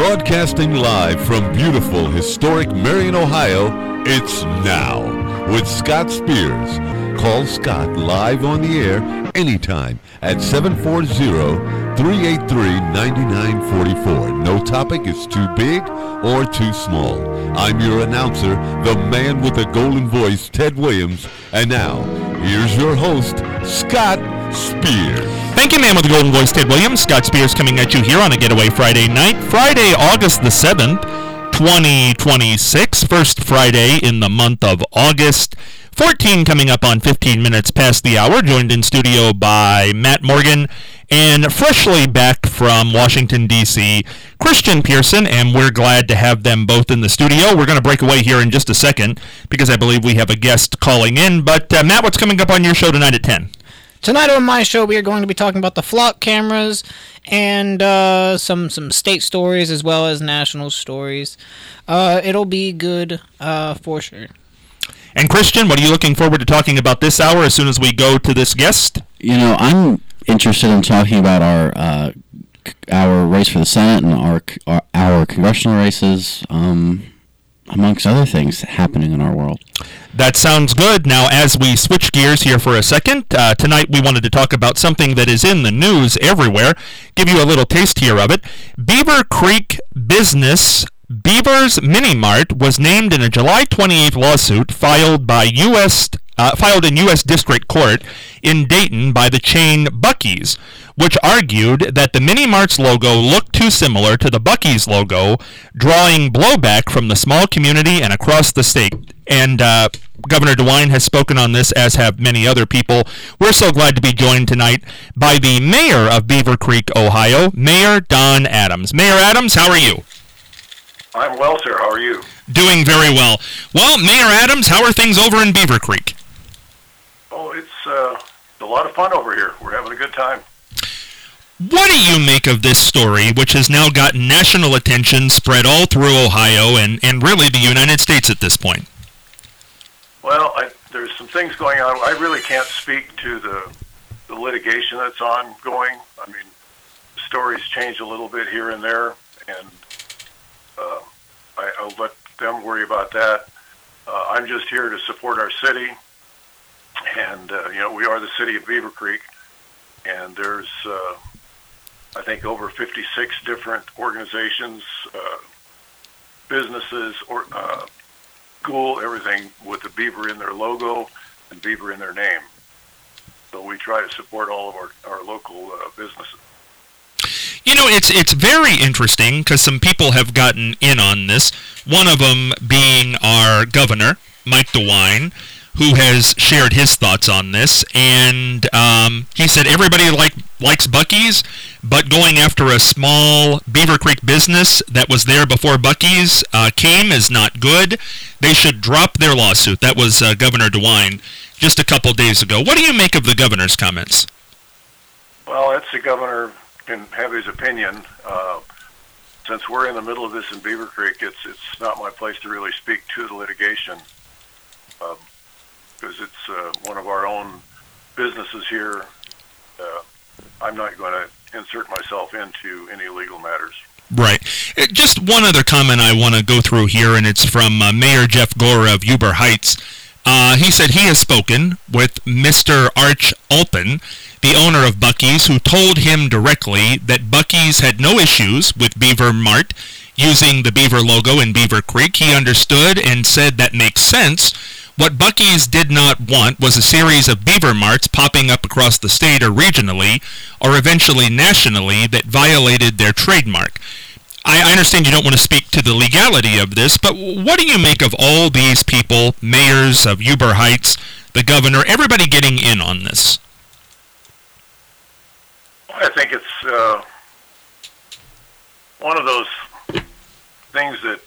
Broadcasting live from beautiful, historic Marion, Ohio, it's Now with Scott Spears. Call Scott live on the air anytime at 740-383-9944. No topic is too big or too small. I'm your announcer, the man with the golden voice, Ted Williams. And now, here's your host, Scott Spears. Thank you, man with the golden voice, Ted Williams. Scott Spears coming at you here on a Getaway Friday night. Friday, August the 7th, 2026. First Friday in the month of August. 14 coming up on 15 minutes past the hour. Joined in studio by Matt Morgan and freshly back from Washington, D.C., Christian Pearson, and we're glad to have them both in the studio. We're going to break away here in just a second because I believe we have a guest calling in. But, Matt, what's coming up on your show tonight at 10? Tonight on my show, we are going to be talking about the flock cameras and some state stories as well as national stories. It'll be good for sure. And Christian, what are you looking forward to talking about this hour as soon as we go to this guest? You know, I'm interested in talking about our race for the Senate and our congressional races, amongst other things happening in our world. That sounds good. Now, as we switch gears here for a second, tonight we wanted to talk about something that is in the news everywhere, give you a little taste here of it. Beaver Creek Business Beaver's Mini Mart was named in a July 28th lawsuit filed in U.S. District Court in Dayton by the chain Buc-ee's, which argued that the Mini Mart's logo looked too similar to the Buc-ee's logo, drawing blowback from the small community and across the state. And Governor DeWine has spoken on this, as have many other people. We're so glad to be joined tonight by the mayor of Beaver Creek, Ohio, Mayor Don Adams. Mayor Adams, how are you? I'm well, sir. How are you? Doing very well. Well, Mayor Adams, how are things over in Beaver Creek? Oh, it's a lot of fun over here. We're having a good time. What do you make of this story, which has now gotten national attention, spread all through Ohio and really the United States at this point? Well, there's some things going on. I really can't speak to the litigation that's ongoing. I mean, the stories change a little bit here and there, and I'll let them worry about that. I'm just here to support our city, and we are the city of Beaver Creek, and there's I think over 56 different organizations, businesses, or school, everything with the beaver in their logo and beaver in their name. So we try to support all of our local businesses. You know, it's very interesting because some people have gotten in on this, one of them being our governor, Mike DeWine, who has shared his thoughts on this, and he said everybody likes Buc-ee's, but going after a small Beaver Creek business that was there before Buc-ee's came is not good. They should drop their lawsuit. That was Governor DeWine just a couple days ago. What do you make of the governor's comments? Well, that's the governor can have his opinion. Since we're in the middle of this in Beaver Creek, it's not my place to really speak to the litigation. Because it's one of our own businesses here. I'm not going to insert myself into any legal matters. Right. Just one other comment I want to go through here, and it's from Mayor Jeff Gore of Huber Heights. He said he has spoken with Mr. Arch Alpin, the owner of Buc-ee's, who told him directly that Buc-ee's had no issues with Beaver Mart using the Beaver logo in Beaver Creek. He understood and said that makes sense. What Buc-ee's did not want was a series of Beaver Marts popping up across the state or regionally, or eventually nationally, that violated their trademark. I understand you don't want to speak to the legality of this, but what do you make of all these people, mayors of Huber Heights, the governor, everybody getting in on this? I think it's one of those things that,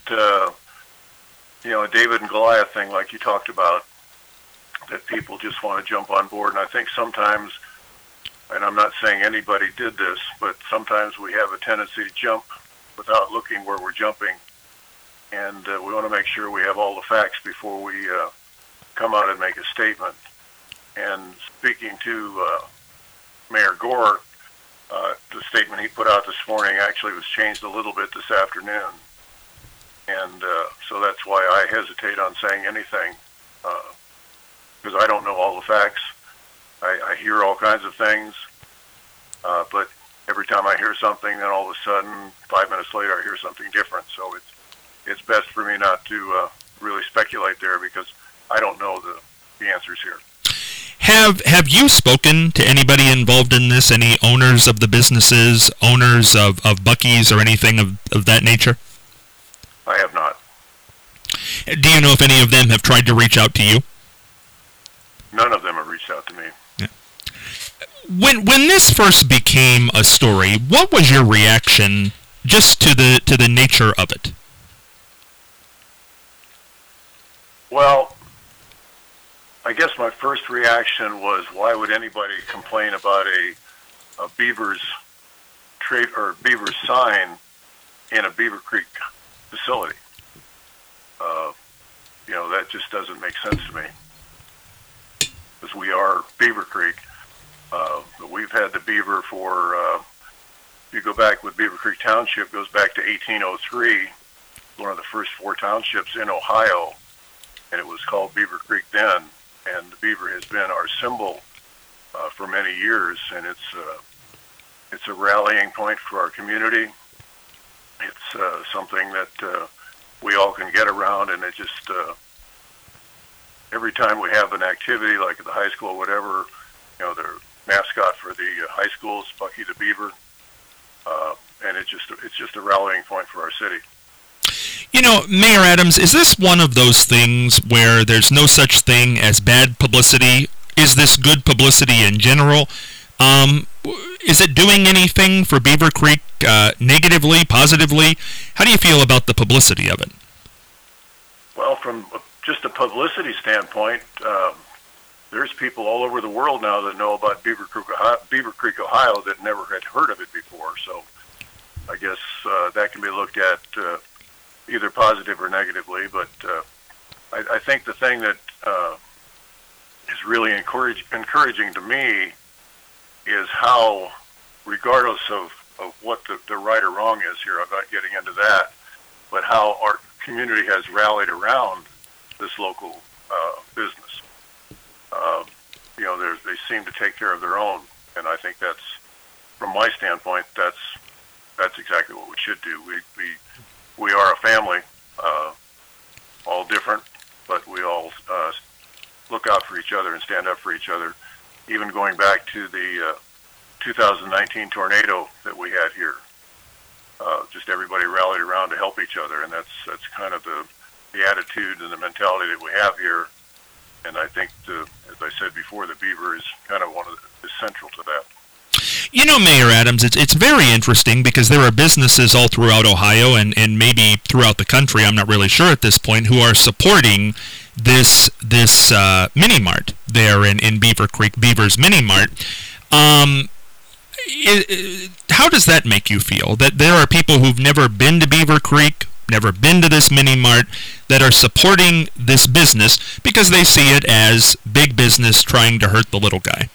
a David and Goliath thing like you talked about, that people just want to jump on board. And I think sometimes, and I'm not saying anybody did this, but sometimes we have a tendency to jump without looking where we're jumping. And we want to make sure we have all the facts before we come out and make a statement. And speaking to Mayor Gore, The statement he put out this morning actually was changed a little bit this afternoon, and so that's why I hesitate on saying anything, because I don't know all the facts. I hear all kinds of things, but every time I hear something, then all of a sudden, 5 minutes later, I hear something different. So it's best for me not to really speculate there, because I don't know the answers here. Have you spoken to anybody involved in this? Any owners of the businesses, owners of Buc-ee's, or anything of that nature? I have not. Do you know if any of them have tried to reach out to you? None of them have reached out to me. Yeah. When this first became a story, what was your reaction just to the nature of it? Well, I guess my first reaction was, why would anybody complain about a Beaver's trade or Beaver's sign in a Beaver Creek facility? That just doesn't make sense to me, because we are Beaver Creek. We've had the beaver for, if you go back with Beaver Creek Township, goes back to 1803, one of the first 4 townships in Ohio, and it was called Beaver Creek then. And the beaver has been our symbol for many years, and it's a rallying point for our community. It's something that we all can get around, and it just every time we have an activity like at the high school or whatever, their mascot for the high school is Bucky the Beaver, and it's just a rallying point for our city. Mayor Adams, is this one of those things where there's no such thing as bad publicity? Is this good publicity in general? Is it doing anything for Beaver Creek negatively, positively? How do you feel about the publicity of it? Well, from just a publicity standpoint, there's people all over the world now that know about Beaver Creek, Ohio that never had heard of it before. So I guess that can be looked at either positive or negatively. But I think the thing that is really encouraging to me is how, regardless of what the right or wrong is here, I'm not getting into that, but how our community has rallied around this local business. They seem to take care of their own, and I think that's, from my standpoint, that's exactly what we should do. We are a family, all different, but we all look out for each other and stand up for each other. Even going back to the 2019 tornado that we had here, just everybody rallied around to help each other, and that's kind of the attitude and the mentality that we have here. And I think, as I said before, the beaver is kind of is central to that. Mayor Adams, it's very interesting because there are businesses all throughout Ohio and maybe throughout the country, I'm not really sure at this point, who are supporting this mini mart there in Beaver Creek, Beaver's Mini Mart. How does that make you feel, that there are people who've never been to Beaver Creek, never been to this mini mart, that are supporting this business because they see it as big business trying to hurt the little guy?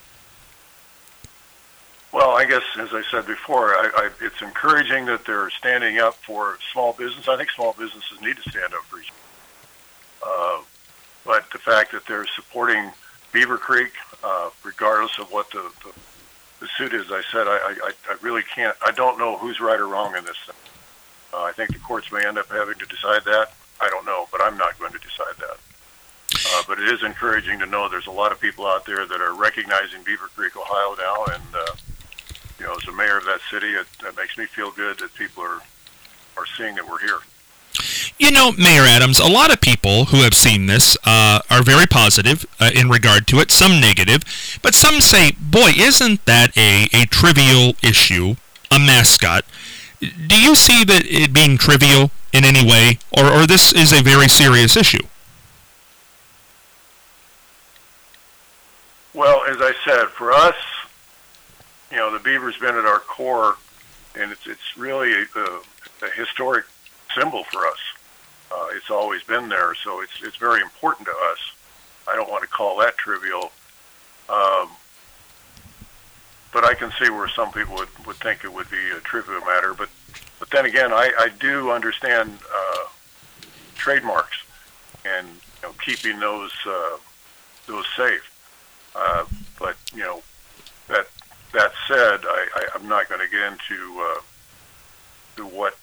Well, I guess, as I said before, it's encouraging that they're standing up for small business. I think small businesses need to stand up for each other. But the fact that they're supporting Beaver Creek, regardless of what the suit is, I said, I really can't. I don't know who's right or wrong in this thing. I think the courts may end up having to decide that. I don't know, but I'm not going to decide that. But it is encouraging to know there's a lot of people out there that are recognizing Beaver Creek, Ohio now, and as a mayor of that city, it makes me feel good that people are seeing that we're here. Mayor Adams, a lot of people who have seen this are very positive in regard to it, some negative, but some say, boy, isn't that a trivial issue, a mascot? Do you see that it being trivial in any way, or this is a very serious issue? Well, as I said, for us, the beaver's been at our core, and it's really a historic symbol for us. It's always been there, so it's very important to us. I don't want to call that trivial. but I can see where some people would think it would be a trivial matter. But then again, I do understand trademarks and keeping those safe. But that said, I'm not going to get into what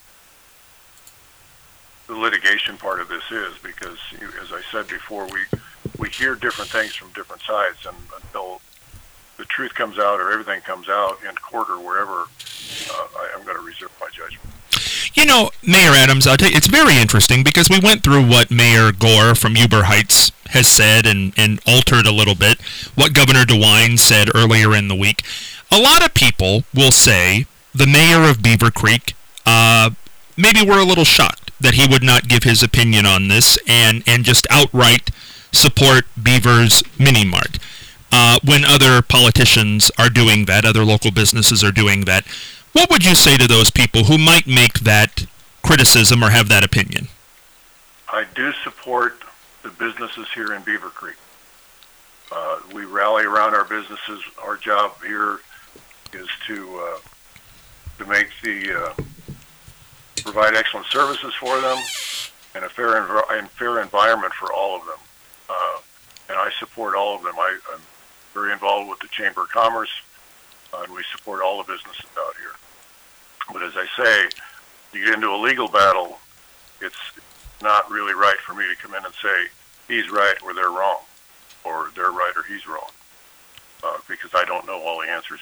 the litigation part of this is, because as I said before, we hear different things from different sides, and until the truth comes out or everything comes out in court or wherever, I'm going to reserve my judgment. Mayor Adams, I'll tell you, it's very interesting because we went through what Mayor Gore from Huber Heights has said and altered a little bit what Governor DeWine said earlier in the week. A lot of people will say the mayor of Beaver Creek maybe were a little shocked that he would not give his opinion on this and just outright support Beaver's Mini Mart. When other politicians are doing that, other local businesses are doing that, what would you say to those people who might make that criticism or have that opinion? I do support the businesses here in Beaver Creek. We rally around our businesses. Our job here is to make provide excellent services for them and a fair environment for all of them. And I support all of them. I'm very involved with the Chamber of Commerce, and we support all the businesses out here. But as I say, you get into a legal battle, it's not really right for me to come in and say he's right or they're wrong, or they're right or he's wrong, because I don't know all the answers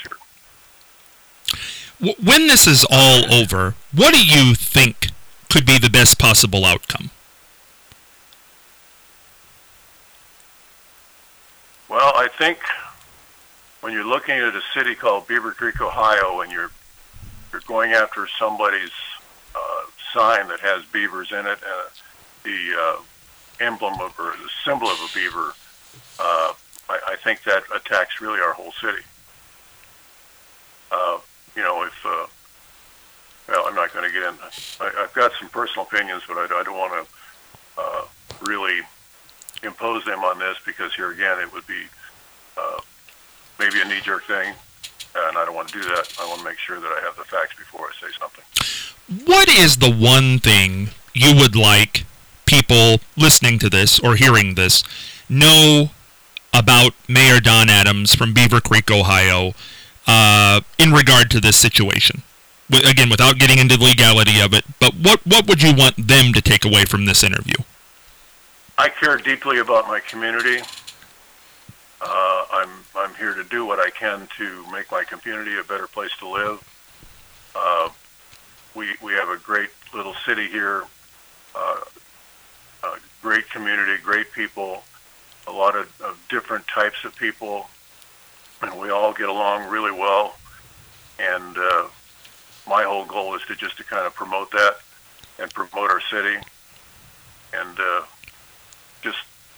here. When this is all over, what do you think could be the best possible outcome? Well, I think when you're looking at a city called Beaver Creek, Ohio, and you're going after somebody's sign that has beavers in it, the emblem or the symbol of a beaver, I think that attacks really our whole city. Well, I'm not going to get in. I've got some personal opinions, but I don't want to really impose them on this, because here again, it would be maybe a knee-jerk thing, and I don't want to do that. I want to make sure that I have the facts before I say something. What is the one thing you would like people listening to this or hearing this know about Mayor Don Adams from Beaver Creek, Ohio, in regard to this situation? Again, without getting into the legality of it, but what would you want them to take away from this interview? I care deeply about my community. I'm here to do what I can to make my community a better place to live. We have a great little city here, a great community, great people, a lot of different types of people, and we all get along really well. And my whole goal is to kind of promote that and promote our city, and just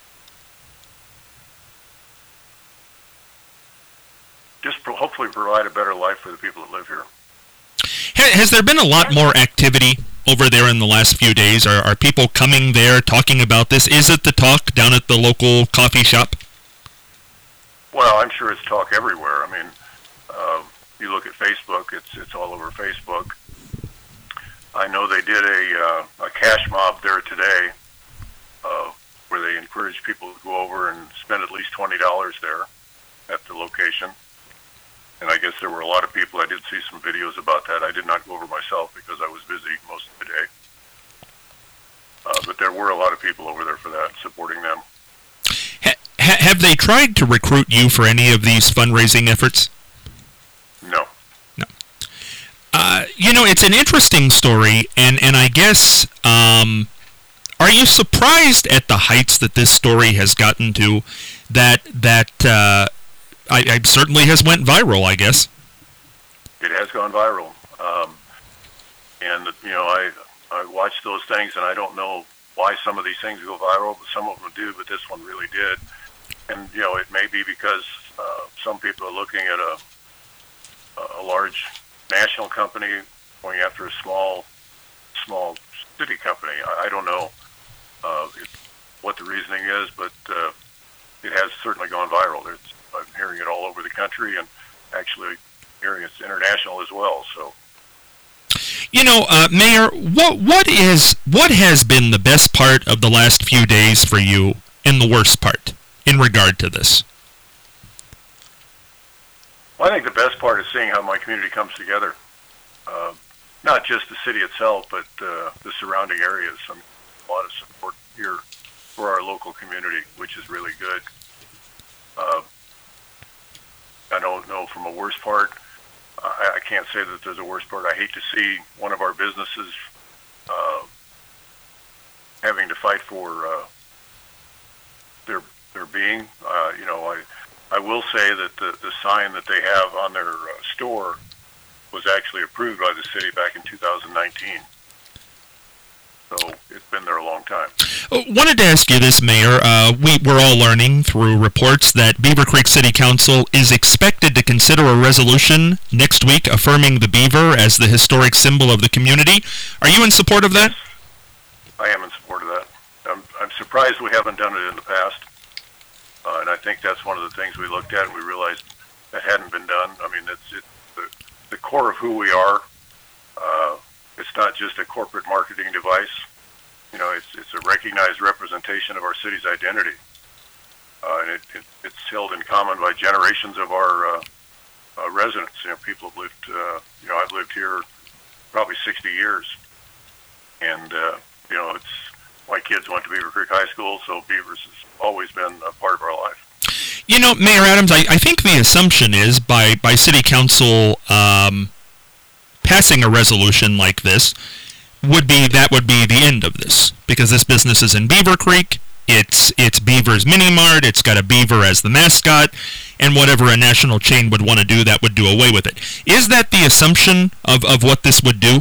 hopefully provide a better life for the people that live here. Has there been a lot more activity over there in the last few days? Are people coming there talking about this? Is it the talk down at the local coffee shop? Well, I'm sure it's talk everywhere. I mean, you look at Facebook; it's all over Facebook. I know they did a cash mob there today, where they encouraged people to go over and spend at least $20 there at the location. And I guess there were a lot of people. I did see some videos about that. I did not go over myself because I was busy most of the day. But there were a lot of people over there for that, supporting them. Have they tried to recruit you for any of these fundraising efforts? No. No. It's an interesting story, and I guess, are you surprised at the heights that this story has gotten to, that I certainly has went viral, I guess? It has gone viral. And I watch those things, and I don't know why some of these things go viral, but some of them do, but this one really did. And, it may be because some people are looking at a large national company going after a small city company. I don't know what the reasoning is, but it has certainly gone viral. I'm hearing it all over the country, and actually hearing it's international as well. So. Mayor, what has been the best part of the last few days for you, and the worst part in regard to this? Well, I think the best part is seeing how my community comes together. Not just the city itself, but the surrounding areas. I mean, a lot of support here for our local community, which is really good. I don't know from a worst part. I can't say that there's a worst part. I hate to see one of our businesses having to fight for their being. I will say that the sign that they have on their store was actually approved by the city back in 2019. So it's been there a long time. Wanted to ask you this, Mayor. We're all learning through reports that Beaver Creek City Council is expected to consider a resolution next week affirming the beaver as the historic symbol of the community. Are you in support of that? I am in support of that. I'm surprised we haven't done it in the past. And I think that's one of the things we looked at and we realized that hadn't been done. I mean, it's the core of who we are. It's not just a corporate marketing device. It's a recognized representation of our city's identity. And it's held in common by generations of our residents. People have lived, I've lived here probably 60 years. And, it's my kids went to Beaver Creek High School, so beavers has always been a part of our life. Mayor Adams, I think the assumption is by City Council passing a resolution like this would be the end of this, because this business is in Beaver Creek. It's Beaver's Mini Mart. It's got a beaver as the mascot, and whatever a national chain would want to do, that would do away with it. Is that the assumption of what this would do?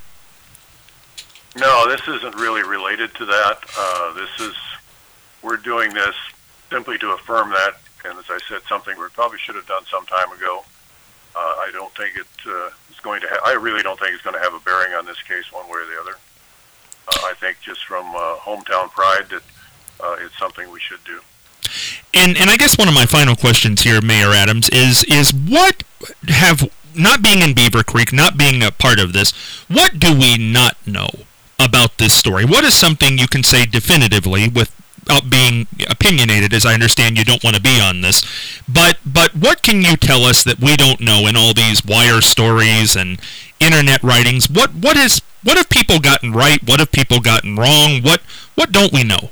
No, this isn't really related to that. We're doing this simply to affirm that, and as I said, something we probably should have done some time ago. I don't think it's going to. I really don't think it's going to have a bearing on this case one way or the other. I think just from hometown pride that it's something we should do. And I guess one of my final questions here, Mayor Adams, is what have, not being in Beaver Creek, not being a part of this, what do we not know about this story? What is something you can say definitively without being opinionated, as I understand you don't want to be on this, but what can you tell us that we don't know in all these wire stories and internet writings? What have people gotten right? What have people gotten wrong? What don't we know?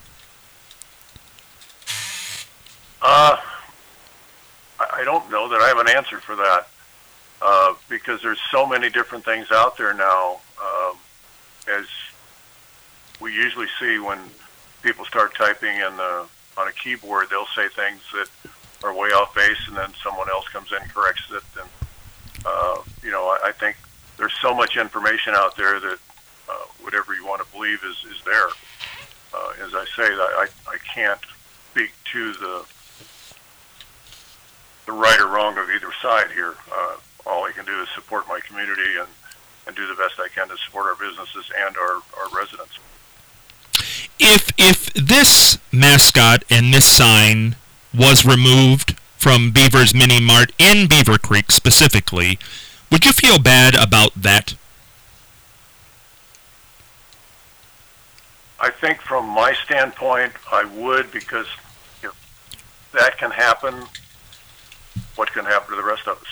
I don't know that I have an answer for that, because there's so many different things out there now. As we usually see when people start typing on a keyboard, they'll say things that are way off base, and then someone else comes in and corrects it. And I think there's so much information out there that whatever you want to believe is there. As I say, I can't speak to the right or wrong of either side here. All I can do is support my community and do the best I can to support our businesses and our residents. If this mascot and this sign was removed from Beaver's Mini Mart in Beaver Creek specifically, would you feel bad about that? I think from my standpoint, I would, because if that can happen, what can happen to the rest of us?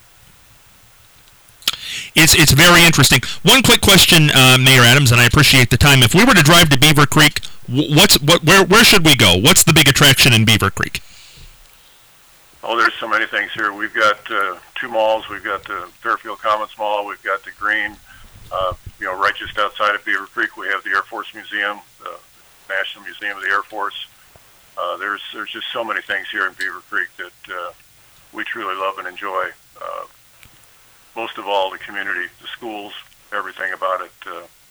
It's very interesting. One quick question, Mayor Adams, and I appreciate the time. If we were to drive to Beaver Creek, where should we go? What's the big attraction in Beaver Creek? Oh, there's so many things here. We've got 2 malls. We've got the Fairfield Commons Mall. We've got the Green. Right just outside of Beaver Creek, we have the Air Force Museum, the National Museum of the Air Force. There's just so many things here in Beaver Creek that we truly love and enjoy. Most of all, the community, the schools, everything about it.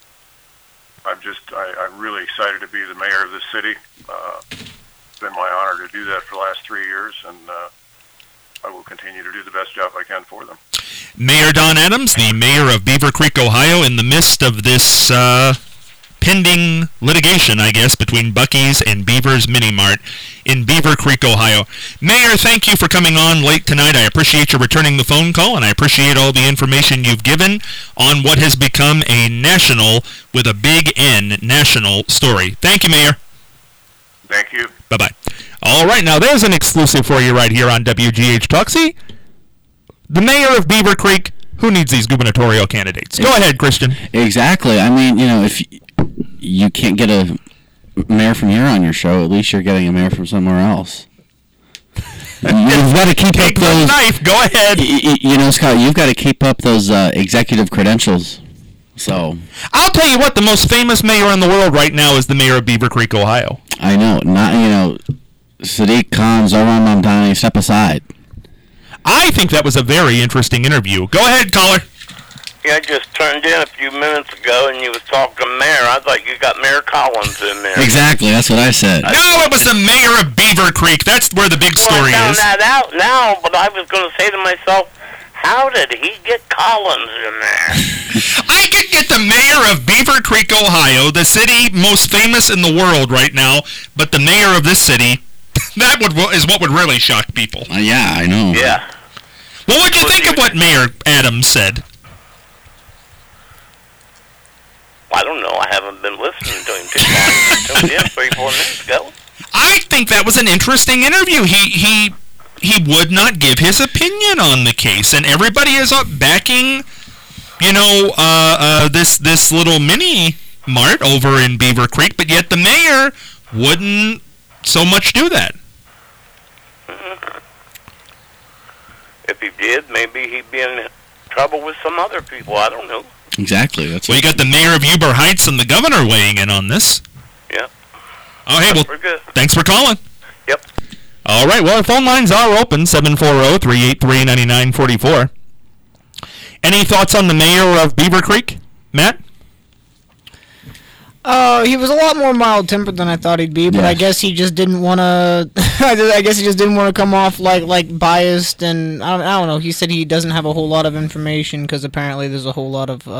I'm really excited to be the mayor of this city. It's been my honor to do that for the last 3 years, and I will continue to do the best job I can for them. Mayor Don Adams, the mayor of Beaver Creek, Ohio, in the midst of this pending litigation, I guess, between Buc-ee's and Beaver's Mini Mart in Beaver Creek, Ohio. Mayor, thank you for coming on late tonight. I appreciate you returning the phone call, and I appreciate all the information you've given on what has become a national, with a big N, national story. Thank you, Mayor. Thank you. Bye-bye. All right, now there's an exclusive for you right here on WGH Talk. See, the mayor of Beaver Creek, who needs these gubernatorial candidates? Go ahead, Christian. Exactly. I mean, if you can't get a mayor from here on your show, at least you're getting a mayor from somewhere else. You've got to keep up those. Knife. Go ahead. Scott, you've got to keep up those executive credentials. So I'll tell you what, the most famous mayor in the world right now is the mayor of Beaver Creek, Ohio. I know. Sadiq Khan, Zoran Mamdani, step aside. I think that was a very interesting interview. Go ahead, caller. Yeah, I just turned in a few minutes ago, and you was talking to Mayor. I thought you got Mayor Collins in there. Exactly, that's what I said. No, it was the mayor of Beaver Creek. That's where the big story I found is. that out now, but I was going to say to myself, how did he get Collins in there? I could get the mayor of Beaver Creek, Ohio, the city most famous in the world right now, but the mayor of this city, is what would really shock people. Yeah, I know. Yeah. Well, what did you think of what Mayor Adams said? I don't know. I haven't been listening to him too long. I tuned in 3-4 minutes ago. I think that was an interesting interview. He would not give his opinion on the case, and everybody is up backing, this little mini mart over in Beaver Creek, but yet the mayor wouldn't so much do that. If he did, maybe he'd be in trouble with some other people. I don't know. Exactly. Well, you got the mayor of Huber Heights and the governor weighing in on this. Yeah. Oh, hey, well, We're good. thanks for calling. Yep. All right, well, our phone lines are open, 740-383-9944. Any thoughts on the mayor of Beaver Creek, Matt? He was a lot more mild-tempered than I thought he'd be, but I guess he just didn't want to. I guess he just didn't want to come off like biased, and I don't know. He said he doesn't have a whole lot of information because apparently there's a whole lot of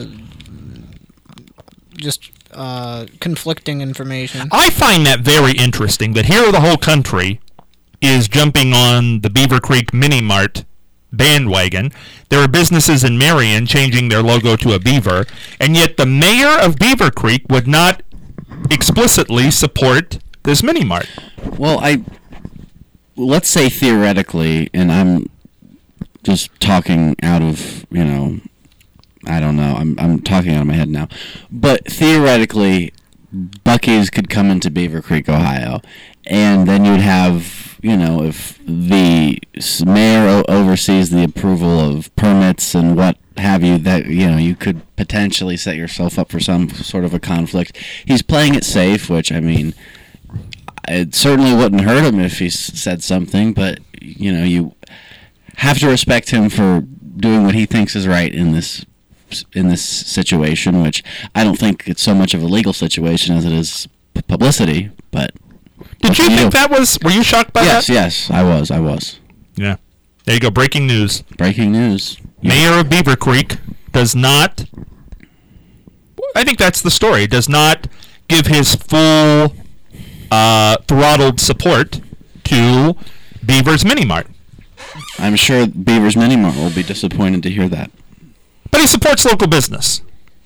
conflicting information. I find that very interesting. That here the whole country is jumping on the Beaver Creek Mini Mart bandwagon. There are businesses in Marion changing their logo to a beaver, and yet the mayor of Beaver Creek would not explicitly support this mini mart. Well, let's say theoretically, and I'm just talking out of, I don't know, I'm talking out of my head now, but theoretically, Buc-ee's could come into Beaver Creek, Ohio, and then you'd have, if the mayor oversees the approval of permits and what have you, that, you could potentially set yourself up for some sort of a conflict. He's playing it safe, which, it certainly wouldn't hurt him if he said something, but, you have to respect him for doing what he thinks is right in this situation, which I don't think it's so much of a legal situation as it is publicity, but... Did you think that was... Were you shocked by that? Yes, I was. Yeah. There you go, breaking news. Breaking news. Mayor of Beaver Creek does not... I think that's the story. Does not give his full throttled support to Beaver's Mini Mart. I'm sure Beaver's Mini Mart will be disappointed to hear that. But he supports local business.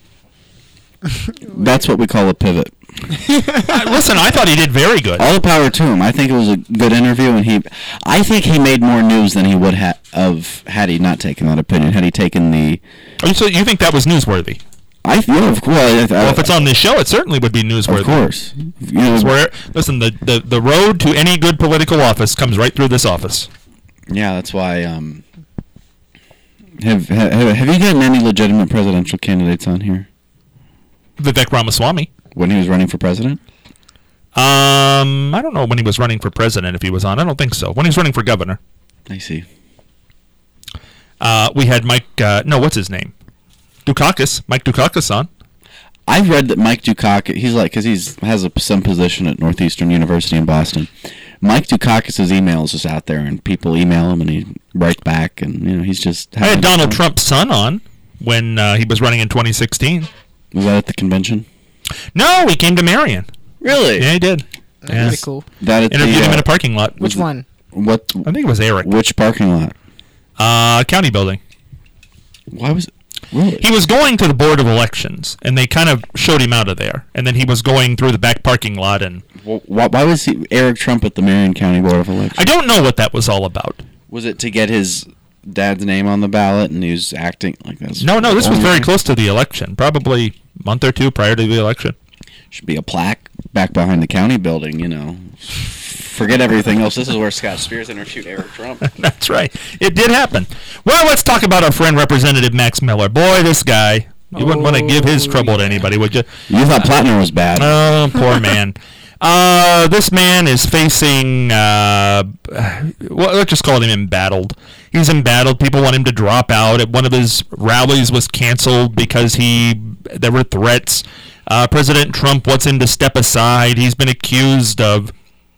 That's what we call a pivot. Listen, I thought he did very good. All the power to him. I think it was a good interview, and I think he made more news than he would have had he not taken that opinion. Had he taken the... So you think that was newsworthy? Of course. Well, if it's on this show, it certainly would be newsworthy. Of course. Listen, the road to any good political office comes right through this office. Yeah, that's why... Have you gotten any legitimate presidential candidates on here? Vivek Ramaswamy. When he was running for president? I don't know when he was running for president, if he was on. I don't think so. When he was running for governor. I see. We had Mike, what's his name? Dukakis. Mike Dukakis on. I've read that Mike Dukakis, because he has some position at Northeastern University in Boston. Mike Dukakis' emails is out there, and people email him, and he writes back, and, he's just... I had Donald Trump's son on when he was running in 2016. Was that at the convention? No, he came to Marion. Really? Yeah, he did. That's Yeah. pretty cool. That at Interviewed him in a parking lot. Which one? What? I think it was Eric. Which parking lot? County building. Why was it? Really? He was going to the Board of Elections, and they kind of showed him out of there. And then he was going through the back parking lot, and Why was Eric Trump at the Marion County Board of Elections? I don't know what that was all about. Was it to get his dad's name on the ballot, and he was acting like that? No, this was very close to the election, probably a month or two prior to the election. Should be a plaque back behind the county building, Forget everything else. This is where Scott Spears interviewed Eric Trump. That's right. It did happen. Well, let's talk about our friend Representative Max Miller. Boy, this guy, you wouldn't want to give his trouble to anybody, would you? You thought Plattner was bad. Oh, poor man. This man is facing, let's just call him embattled. He's embattled. People want him to drop out. One of his rallies was canceled because there were threats. President Trump wants him to step aside. He's been accused of,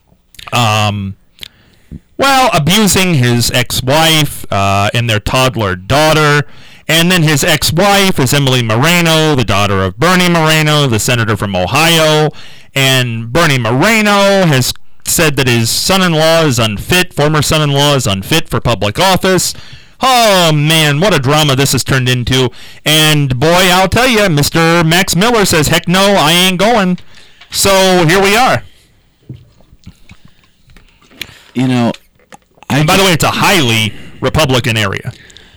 abusing his ex-wife and their toddler daughter. And then his ex-wife is Emily Moreno, the daughter of Bernie Moreno, the senator from Ohio. And Bernie Moreno has said that his son-in-law is unfit, former son-in-law is unfit for public office. Oh, man, what a drama this has turned into. And, boy, I'll tell you, Mr. Max Miller says, heck no, I ain't going. So here we are. And by the way, it's a highly Republican area.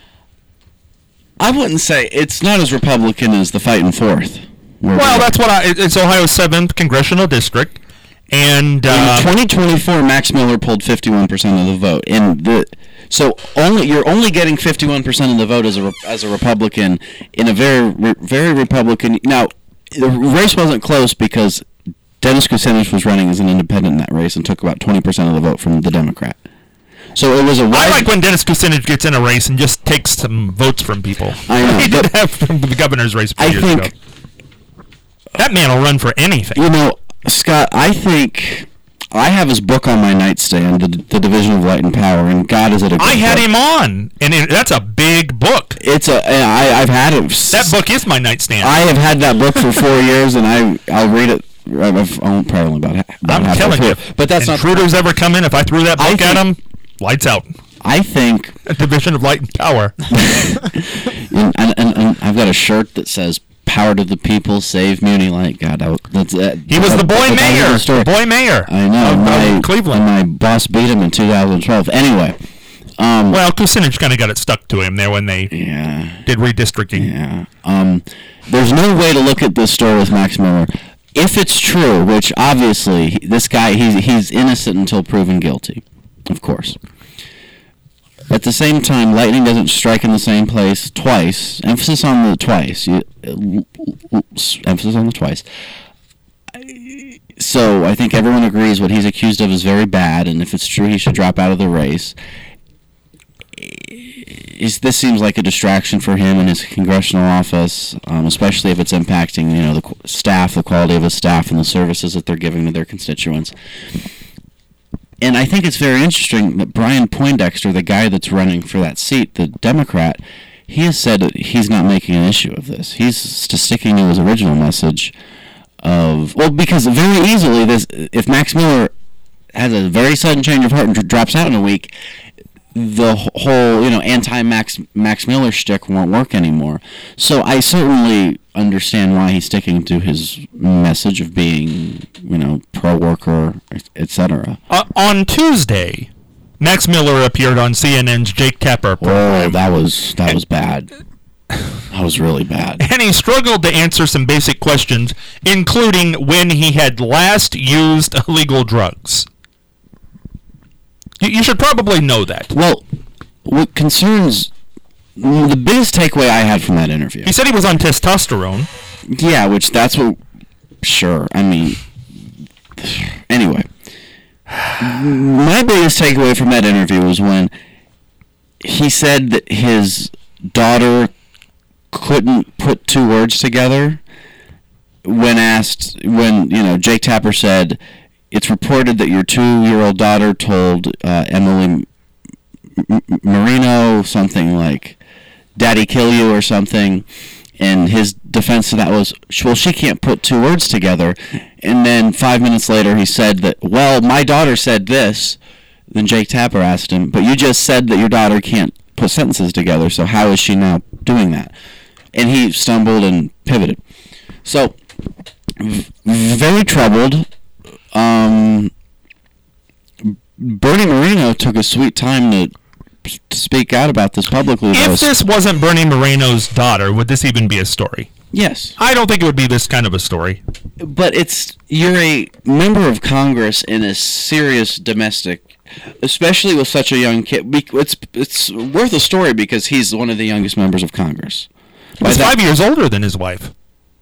I wouldn't say it's not as Republican as the Fighting Fourth. Well, that's what it's Ohio's 7th congressional district, and in 2024, Max Miller pulled 51% of the vote, and you're only getting 51% of the vote as a Republican in a very Republican. Now, the race wasn't close because Dennis Kucinich was running as an independent in that race and took about 20% of the vote from the Democrat. So it was a wide... I like when Dennis Kucinich gets in a race and just takes some votes from people. I know. He did have from the governor's race a few years ago. That man will run for anything. Scott, I think I have his book on my nightstand, The Division of Light and Power, and God is it a good I had book. him on, and that's a big book. I've had it. That book is my nightstand. I have had that book for 4 years, and I'll read it. Probably only about I'm telling you. But that's not... Intruders ever come in, if I threw that book at him, lights out. I think... A Division of Light and Power. and I've got a shirt that says, Power to the people, save Muni Light. God, he was the boy mayor. The boy mayor. I know. Of Cleveland. My boss beat him in 2012. Anyway. Well, Kucinich kind of got it stuck to him there when they did redistricting. Yeah. There's no way to look at this story with Max Miller. If it's true, which obviously this guy, he's innocent until proven guilty, of course. At the same time, lightning doesn't strike in the same place twice. Emphasis on the twice. Emphasis on the twice. So I think everyone agrees what he's accused of is very bad, and if it's true, he should drop out of the race. This seems like a distraction for him in his congressional office, especially if it's impacting, the staff, the quality of his staff, and the services that they're giving to their constituents. And I think it's very interesting that Brian Poindexter, the guy that's running for that seat, the Democrat, he has said that he's not making an issue of this. He's sticking to his original message because very easily, if Max Miller has a very sudden change of heart and drops out in a week, the whole, anti-Max Miller shtick won't work anymore. So I certainly understand why he's sticking to his message of being, pro-worker, etc. On Tuesday, Max Miller appeared on CNN's Jake Tapper program. Oh, that was bad. That was really bad. And he struggled to answer some basic questions, including when he had last used illegal drugs. You should probably know that. Well, what concerns... The biggest takeaway I had from that interview... He said he was on testosterone. Yeah, that's what... Sure, anyway. My biggest takeaway from that interview was when he said that his daughter couldn't put two words together when Jake Tapper said... It's reported that your 2-year-old daughter told Emily Moreno something like, Daddy kill you or something. And his defense to that was, well, she can't put two words together. And then 5 minutes later he said that, well, my daughter said this. Then Jake Tapper asked him, but you just said that your daughter can't put sentences together, so how is she now doing that? And he stumbled and pivoted. So, very troubled. Bernie Moreno took a sweet time to speak out about this publicly. If this wasn't Bernie Moreno's daughter, would this even be a story? Yes. I don't think it would be this kind of a story. But you're a member of Congress in a serious domestic, especially with such a young kid. It's worth a story because he's one of the youngest members of Congress. He's 5 years older than his wife.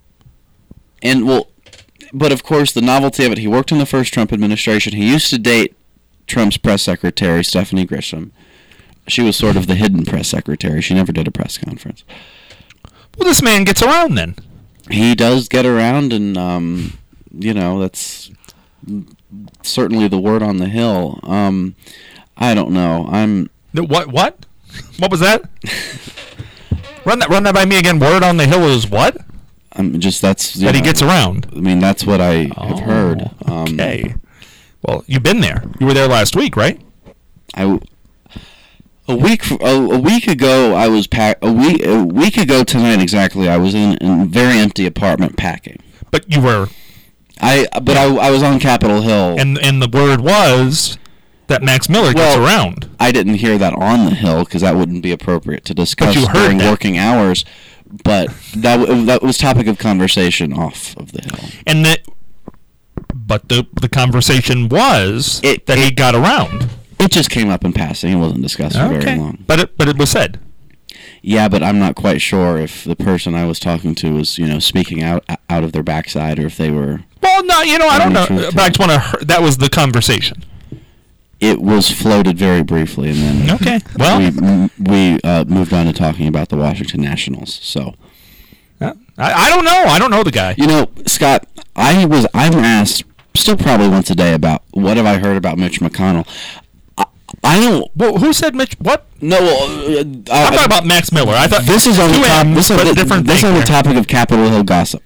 But of course, the novelty of it, he worked in the first Trump administration. He used to date Trump's press secretary, Stephanie Grisham. She was sort of the hidden press secretary. She never did a press conference. Well, this man gets around then. He does get around, and, that's certainly the word on the hill. I don't know. What? What was that? Run that by me again. Word on the hill is what? That he gets around. I mean, that's what I have heard. Okay. Well, you've been there. You were there last week, right? A week ago, I was a week ago tonight exactly. I was in a very empty apartment packing. But you were. I was on Capitol Hill. And the word was that Max Miller gets around. I didn't hear that on the Hill because that wouldn't be appropriate to discuss during working hours. But that was topic of conversation off of the Hill. And but the conversation was that he got around. It just came up in passing. It wasn't discussed for very long. But it was said. Yeah, but I'm not quite sure if the person I was talking to was, speaking out of their backside or if they were. Well, no, I don't know. But I just want to. That was the conversation. It was floated very briefly, and then okay. Well, we moved on to talking about the Washington Nationals. So I don't know. I don't know the guy. Scott, I'm asked still probably once a day about what have I heard about Mitch McConnell. I don't. Well, who said Mitch? What? No, I'm talking about Max Miller. I thought this is on the top. This is on the topic of Capitol Hill gossip.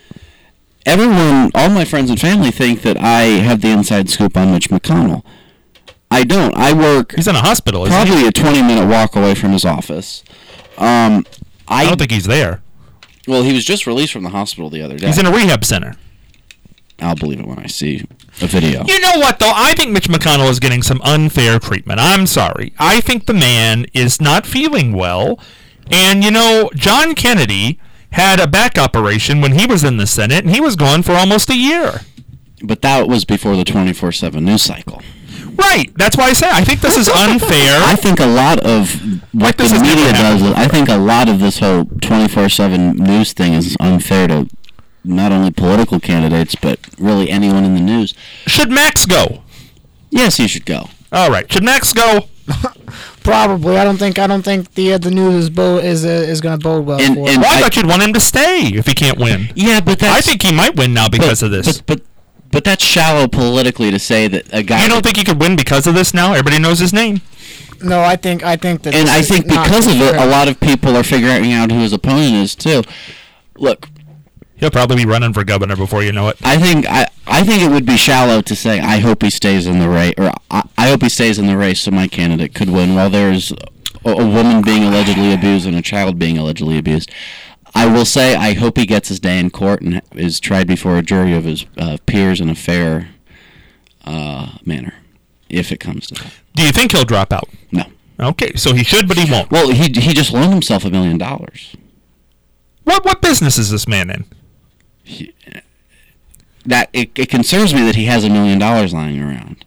All my friends and family think that I have the inside scoop on Mitch McConnell. I don't. I work. He's in a hospital. Probably a 20-minute walk away from his office. I don't think he's there. Well, he was just released from the hospital the other day. He's in a rehab center. I'll believe it when I see a video. You know what, though? I think Mitch McConnell is getting some unfair treatment. I'm sorry. I think the man is not feeling well. And, John Kennedy had a back operation when he was in the Senate, and he was gone for almost a year. But that was before the 24/7 news cycle. Right. That's why I say I think this is unfair. I think a lot of what the media does, I think a lot of this whole 24/7 news thing is unfair to not only political candidates, but really anyone in the news. Should Max go? Yes, he should go. All right. Should Max go? Probably. I don't think the news is going to bode well for him. I thought you'd want him to stay if he can't win. Yeah, but I think he might win now because of this. But that's shallow politically to say that a guy. You don't think he could win because of this now? Everybody knows his name. No, I think that. And I think because of it, a lot of people are figuring out who his opponent is too. Look. He'll probably be running for governor before you know it. I think it would be shallow to say I hope he stays in the race, or I hope he stays in the race so my candidate could win while there's a woman being allegedly abused and a child being allegedly abused. I will say I hope he gets his day in court and is tried before a jury of his peers in a fair manner, if it comes to that. Do you think he'll drop out? No. Okay, so he should, but he won't. Well, he just loaned himself $1 million. What business is this man in? It concerns me that he has $1 million lying around.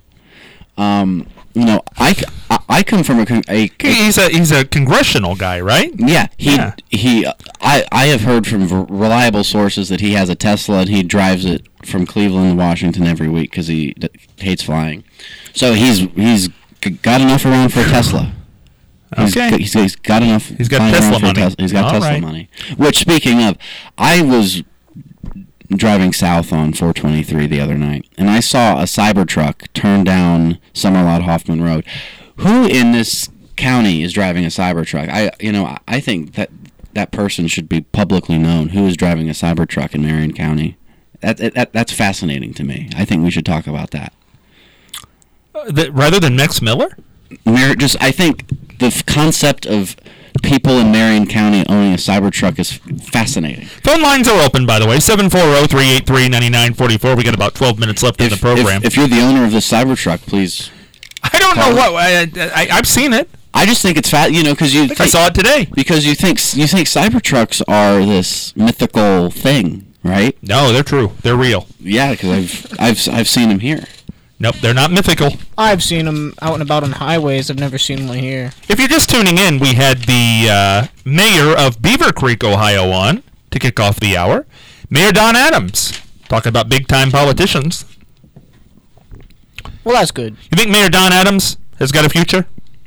I come from he's a congressional guy, right? Yeah, I have heard from reliable sources that he has a Tesla and he drives it from Cleveland to Washington every week because he hates flying. So he's got enough around for a Tesla. Okay. He's got enough. He's got Tesla money. He's got Tesla money. Which, speaking of, I was driving south on 423 the other night, and I saw a Cybertruck turn down Summerlot Hoffman Road. Who in this county is driving a Cybertruck? I think that that person should be publicly known who is driving a Cybertruck in Marion County. That's fascinating to me. I think we should talk about that. Rather than Max Miller? I think the concept of people in Marion County owning a Cybertruck is fascinating. Phone lines are open, by the way, 740-383-9944. We got about 12 minutes left in the program. If you're the owner of this Cybertruck, please. I don't know what I've seen it. I just think it's because I saw it today. Because you think Cybertrucks are this mythical thing, right? No, they're true. They're real. Yeah, because I've seen them here. Nope, they're not mythical. I've seen them out and about on highways. I've never seen one here. If you're just tuning in, we had the mayor of Beaver Creek, Ohio, on to kick off the hour. Mayor Don Adams, talking about big-time politicians. Well, that's good. You think Mayor Don Adams has got a future?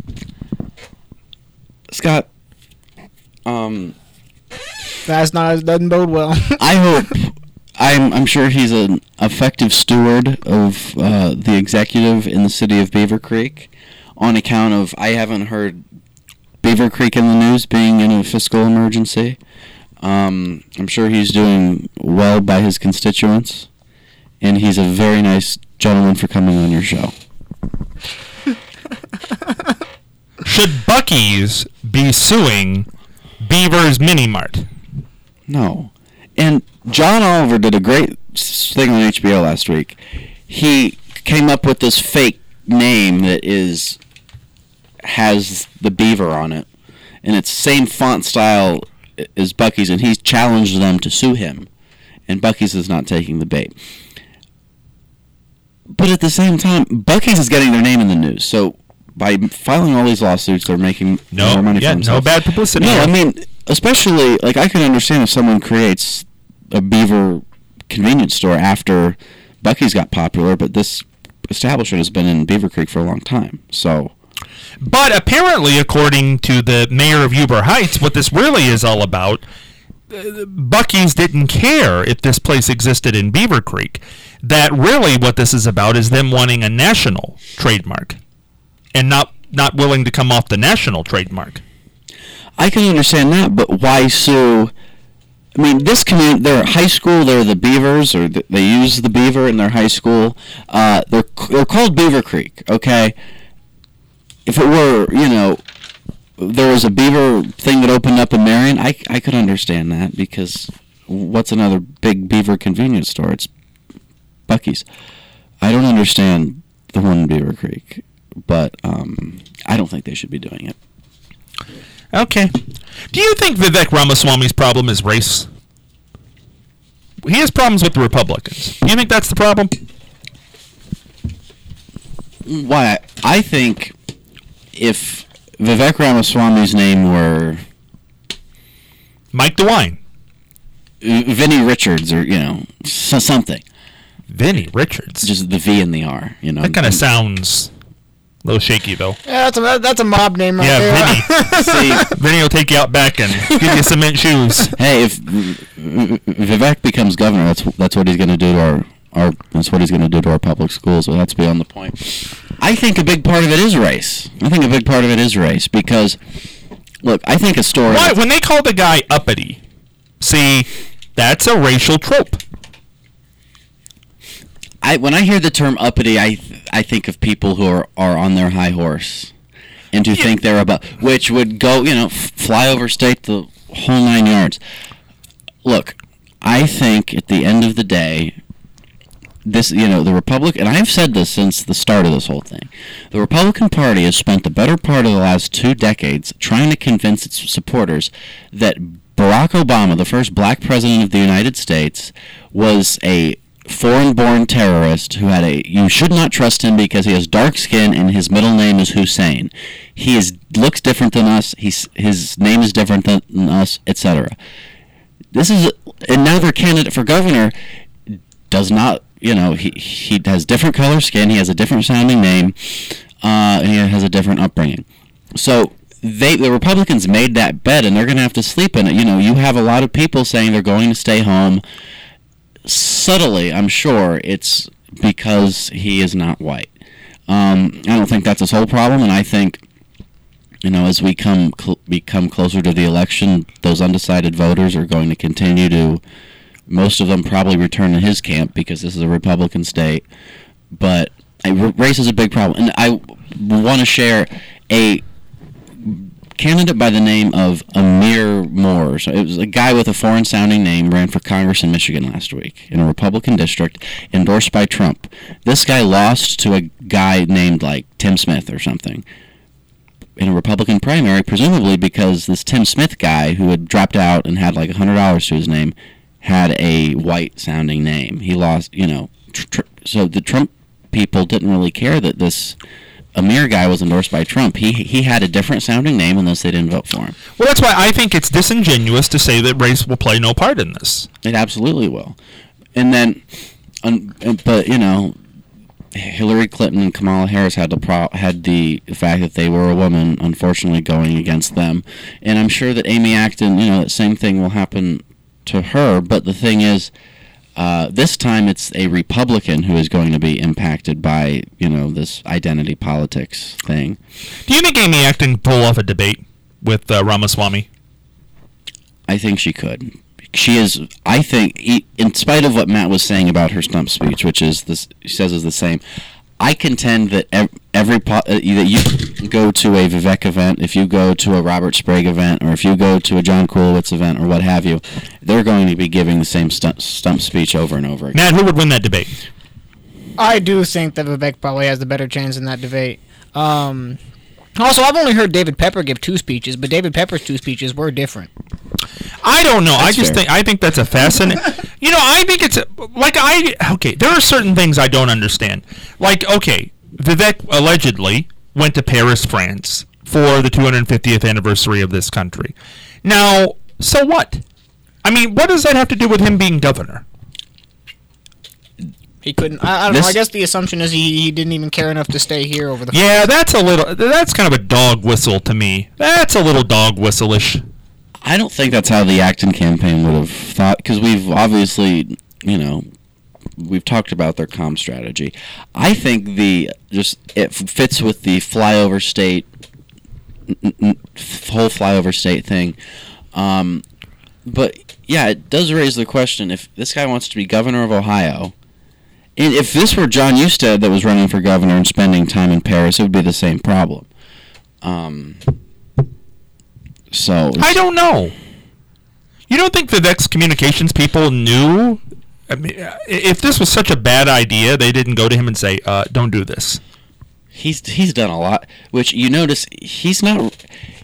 Scott, doesn't bode well. I hope. I'm sure he's an effective steward of the executive in the city of Beaver Creek, on account of I haven't heard Beaver Creek in the news being in a fiscal emergency. I'm sure he's doing well by his constituents, and he's a very nice gentleman for coming on your show. Should Buc-ee's be suing Beaver's Mini Mart? No. And John Oliver did a great thing on HBO last week. He came up with this fake name that has the beaver on it, and it's same font style as Buc-ee's, and he challenged them to sue him, and Buc-ee's is not taking the bait. But at the same time, Buc-ee's is getting their name in the news, so by filing all these lawsuits, they're making more money for themselves. No bad publicity. No, I mean, especially, like, I can understand if someone creates a Beaver convenience store after Buc-ee's got popular, but this establishment has been in Beaver Creek for a long time, so... But apparently, according to the mayor of Huber Heights, what this really is all about, Buc-ee's didn't care if this place existed in Beaver Creek. That really what this is about is them wanting a national trademark and not willing to come off the national trademark. I can understand that, but why sue? I mean, this community, their high school, they're the Beavers, or they use the Beaver in their high school. They're called Beaver Creek, okay? If it were, there was a Beaver thing that opened up in Marion, I could understand that, because what's another big Beaver convenience store? It's Buc-ee's. I don't understand the one in Beaver Creek, but I don't think they should be doing it. Okay. Do you think Vivek Ramaswamy's problem is race? He has problems with the Republicans. Do you think that's the problem? Why? I think if Vivek Ramaswamy's name were Mike DeWine, Vinnie Richards, or something. Vinnie Richards, just the V and the R. That kind of sounds a little shaky, though. Yeah, that's a mob name right there. Yeah, Vinny. See, Vinny will take you out back and give you cement shoes. Hey, if Vivek becomes governor, that's what he's going to do to that's what he's going to do to our public schools. But that's beyond the point. I think a big part of it is race. Because, look, I think a story. Why? When they call the guy uppity, see, that's a racial trope. When I hear the term uppity, I think of people who are on their high horse, and to think they're above, which would go, fly over state the whole 9 yards. Look, I think at the end of the day, this, the Republican, and I've said this since the start of this whole thing, the Republican Party has spent the better part of the last 2 decades trying to convince its supporters that Barack Obama, the first black president of the United States, was a foreign-born terrorist who you should not trust him because he has dark skin and his middle name is Hussein. He looks different than us. His name is different than us, etc. And now their candidate for governor does not, he has different color skin. He has a different sounding name. And he has a different upbringing. So the Republicans made that bet, and they're going to have to sleep in it. You have a lot of people saying they're going to stay home. Subtly, I'm sure it's because he is not white. I don't think that's his whole problem, and I think as we become closer to the election, those undecided voters are going to continue to, most of them probably return to his camp because this is a Republican state. But race is a big problem. And I want to share a candidate by the name of Amir Moore. So it was a guy with a foreign-sounding name, ran for Congress in Michigan last week in a Republican district, endorsed by Trump. This guy lost to a guy named, like, Tim Smith or something in a Republican primary, presumably because this Tim Smith guy, who had dropped out and had, like, $100 to his name, had a white-sounding name. He lost, so the Trump people didn't really care that this Amir guy was endorsed by Trump. He had a different sounding name unless they didn't vote for him. Well, that's why I think it's disingenuous to say that race will play no part in this. It absolutely will. And then, but Hillary Clinton and Kamala Harris had the fact that they were a woman, unfortunately, going against them. And I'm sure that Amy Acton, that same thing will happen to her. But the thing is, this time it's a Republican who is going to be impacted by, this identity politics thing. Do you think Amy Acton pull off a debate with Ramaswamy? I think she could. She is, I think, in spite of what Matt was saying about her stump speech, which is he says is the same, I contend that that you go to a Vivek event, if you go to a Robert Sprague event, or if you go to a John Kulowitz event, or what have you, they're going to be giving the same stump speech over and over again. Matt, who would win that debate? I do think that Vivek probably has the better chance in that debate. Also, I've only heard David Pepper give 2 speeches, but David Pepper's 2 speeches were different. I don't know. That's fair. I think that's a fascinating. I think it's okay. There are certain things I don't understand. Like, okay, Vivek allegedly went to Paris, France, for the 250th anniversary of this country. Now, so what? I mean, what does that have to do with him being governor? He couldn't. I don't know. I guess the assumption is he didn't even care enough to stay here over the. Yeah, that's kind of a dog whistle to me. That's a little dog whistle-ish. I don't think that's how the Acton campaign would have thought, because we've obviously, we've talked about their comm strategy. I think it fits with the flyover state, whole flyover state thing. But yeah, it does raise the question: if this guy wants to be governor of Ohio, and if this were John Husted that was running for governor and spending time in Paris, it would be the same problem. So I don't know. You don't think Vivek's communications people knew? I mean, if this was such a bad idea, they didn't go to him and say, "Don't do this." He's done a lot, which you notice he's not.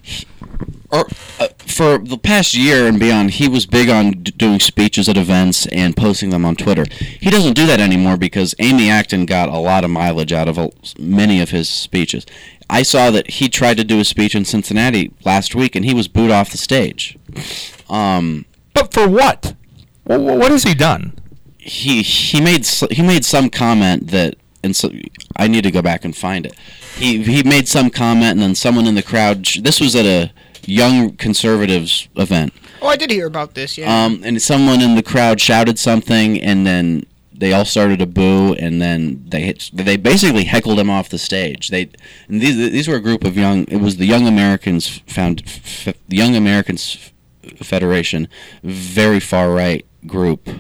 For the past year and beyond, he was big on doing speeches at events and posting them on Twitter. He doesn't do that anymore because Amy Acton got a lot of mileage out of many of his speeches. I saw that he tried to do a speech in Cincinnati last week, and he was booed off the stage. But for what? What has he done? He made some comment that, and so I need to go back and find it. He made some comment, and then someone in the crowd. This was at a Young Conservatives event. Oh, I did hear about this. Yeah. And someone in the crowd shouted something, and then they all started to boo, and then they basically heckled him off the stage. These were a group of it was the Young Americans the Young Americans Federation, very far right group.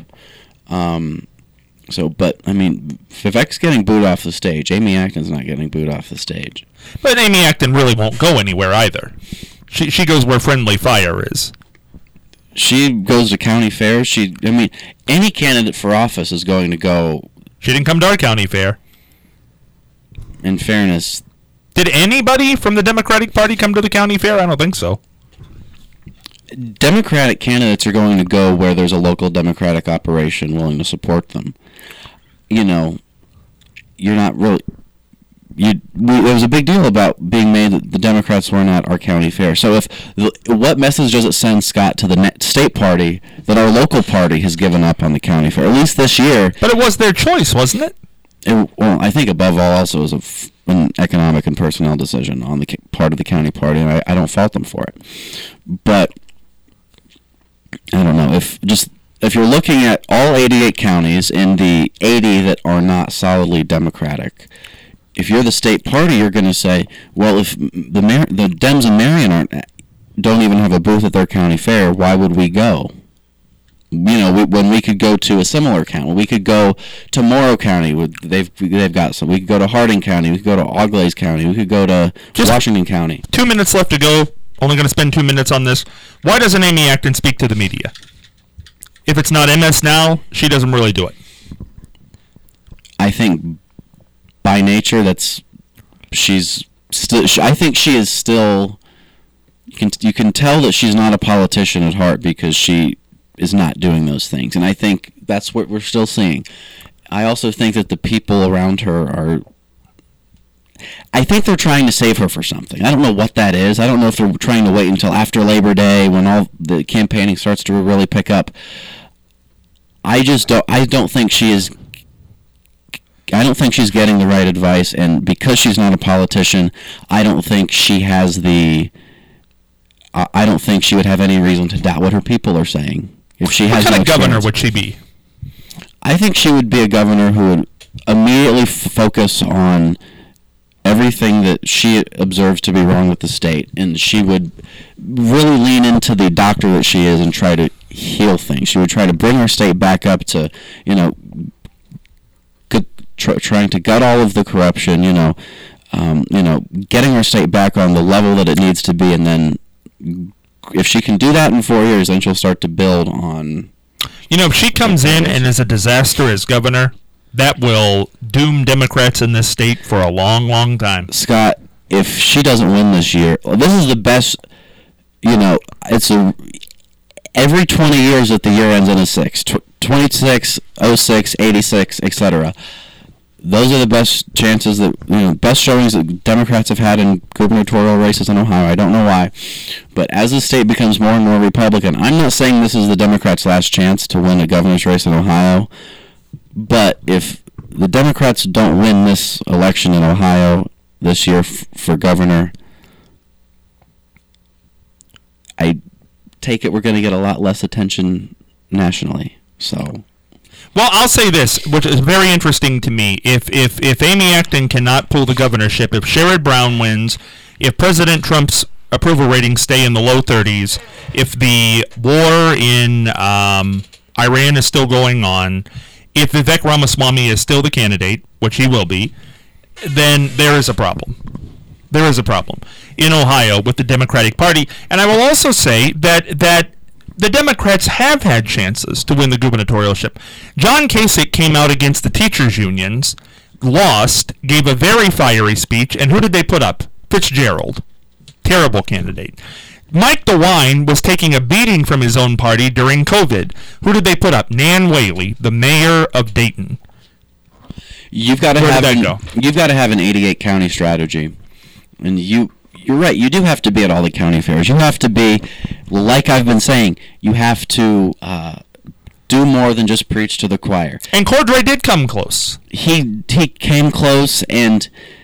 But I mean, Vivek's getting booed off the stage. Amy Acton's not getting booed off the stage. But Amy Acton really won't go anywhere either. She goes where friendly fire is. She goes to county fairs. Any candidate for office is going to go. She didn't come to our county fair. In fairness. Did anybody from the Democratic Party come to the county fair? I don't think so. Democratic candidates are going to go where there's a local Democratic operation willing to support them. You're not really. It was a big deal about being made that the Democrats weren't at our county fair. So what message does it send, Scott, to the state party that our local party has given up on the county fair, at least this year? But it was their choice, wasn't it? Well, I think above all also was an economic and personnel decision on the part of the county party, and I don't fault them for it. But I don't know, if you're looking at all 88 counties in the 80 that are not solidly Democratic, if you're the state party, you're going to say, well, if the Dems in Marion don't even have a booth at their county fair, why would we go? When we could go to a similar county, we could go to Morrow County. They've got some. We could go to Harding County. We could go to Auglaize County. We could go to Washington County. 2 minutes left to go. Only going to spend 2 minutes on this. Why doesn't Amy Acton speak to the media? If it's not MS Now, she doesn't really do it. I think by nature, she's still. I think she is still. You can tell that she's not a politician at heart because she is not doing those things, and I think that's what we're still seeing. I also think that the people around her are. I think they're trying to save her for something. I don't know what that is. I don't know if they're trying to wait until after Labor Day when all the campaigning starts to really pick up. I don't think she is. I don't think she's getting the right advice, and because she's not a politician, I don't think she has the. I don't think she would have any reason to doubt what her people are saying. If she has what kind of governor would she be? I think she would be a governor who would immediately focus on everything that she observes to be wrong with the state, and she would really lean into the doctor that she is and try to heal things. She would try to bring her state back up to, trying to gut all of the corruption, getting our state back on the level that it needs to be, and then if she can do that in 4 years, then she'll start to build on. If she comes in and is a disaster as governor, that will doom Democrats in this state for a long, long time. Scott, if she doesn't win this year, this is the best, every 20 years that the year ends in a 6, 26, 06, 86, etc. Those are the best chances best showings that Democrats have had in gubernatorial races in Ohio. I don't know why. But as the state becomes more and more Republican, I'm not saying this is the Democrats' last chance to win a governor's race in Ohio. But if the Democrats don't win this election in Ohio this year for governor, I take it we're going to get a lot less attention nationally. So... Well, I'll say this, which is very interesting to me. If Amy Acton cannot pull the governorship, if Sherrod Brown wins, if President Trump's approval ratings stay in the low 30s, if the war in Iran is still going on, if Vivek Ramaswamy is still the candidate, which he will be, then there is a problem. There is a problem in Ohio with the Democratic Party. And I will also say that the Democrats have had chances to win the gubernatorialship. John Kasich came out against the teachers' unions, lost, gave a very fiery speech, and who did they put up? Fitzgerald. Terrible candidate. Mike DeWine was taking a beating from his own party during COVID. Who did they put up? Nan Whaley, the mayor of Dayton. You've got to have an 88 county strategy, and you're right. You do have to be at all the county fairs. You have to be, like I've been saying, you have to do more than just preach to the choir. And Cordray did come close. He came close, and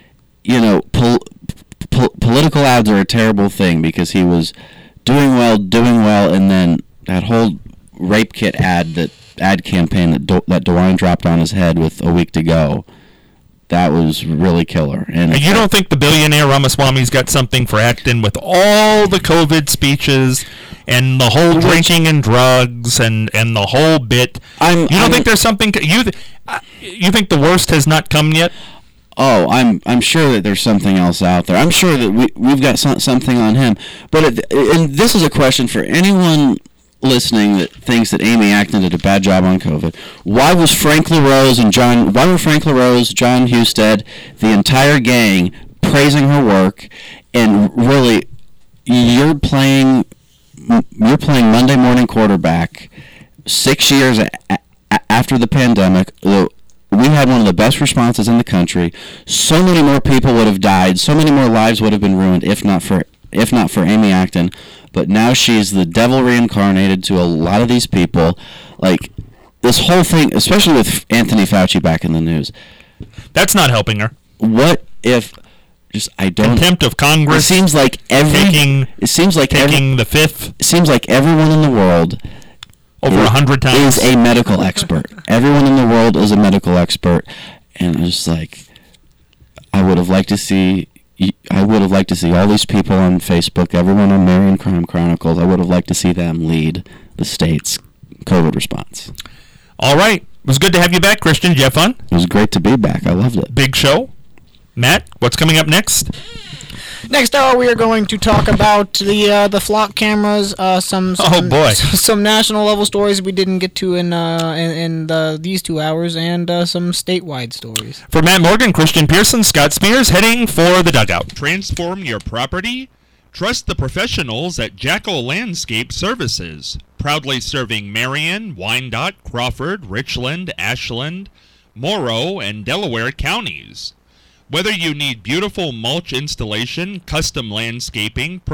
political ads are a terrible thing because he was doing well, and then that whole rape kit ad campaign that DeWine dropped on his head with a week to go. That was really killer. And you don't think the billionaire Ramaswamy's got something for Acton with all the COVID speeches and the whole drinking and drugs and the whole bit? You don't think there's something? You think the worst has not come yet? Oh, I'm sure that there's something else out there. I'm sure that we've got something on him. But and this is a question for anyone listening that thinks that Amy Acton did a bad job on COVID. Why were Frank LaRose, John Husted, the entire gang praising her work? And really, you're playing Monday morning quarterback 6 years after the pandemic. We had one of the best responses in the country. So many more people would have died. So many more lives would have been ruined if not for Amy Acton. But now she's the devil reincarnated to a lot of these people. Like, this whole thing, especially with Anthony Fauci back in the news. That's not helping her. What if... Contempt of Congress. It seems like taking the fifth. It seems like everyone in the world... Over 100 times. Is a medical expert. Everyone in the world is a medical expert. And I'm just like... I would have liked to see all these people on Facebook, everyone on Marion Crime Chronicles. I would have liked to see them lead the state's COVID response. All right. It was good to have you back, Christian. Did you have fun? It was great to be back. I loved it. Big show. Matt, what's coming up next? Next hour, we are going to talk about the flock cameras. Some national level stories we didn't get to in these 2 hours, and some statewide stories. For Matt Morgan, Christian Pearson, Scott Spears, heading for the dugout. Transform your property? Trust the professionals at Jackal Landscape Services. Proudly serving Marion, Wyandotte, Crawford, Richland, Ashland, Morrow, and Delaware counties. Whether you need beautiful mulch installation, custom landscaping,